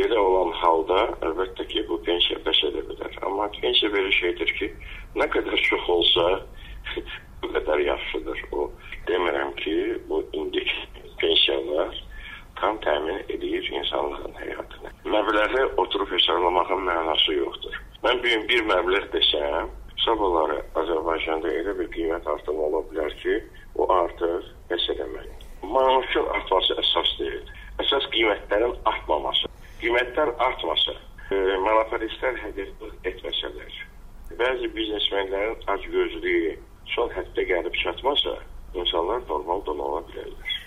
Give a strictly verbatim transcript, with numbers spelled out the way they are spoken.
belə olan halda əlbəttə ki, bu pensiya bəs edə bilər. Amma pensiya belə şeydir ki, nə qədər çox olsa, bu qədər yaxşıdır. O demirəm ki, bu indik pensiyalar tam təmin edir insanların həyatını. Məbləği oturub hesablamağın mənası yoxdur. Mən bir, bir məbləğ desəm, sabahları Azərbaycanda elə bir qiymət artımı ola bilər ki, o artıq bəs edəmək. Maaşın artması əsas deyil. Əsas qiymətlərin artmaması. Qiymətlər artmasa, e, monopolistlər həqiqət etməsələr, bəzi biznesmenlərin acgözlüyü son həddə gəlib çatmasa, insanlar normal dolana bilərlər.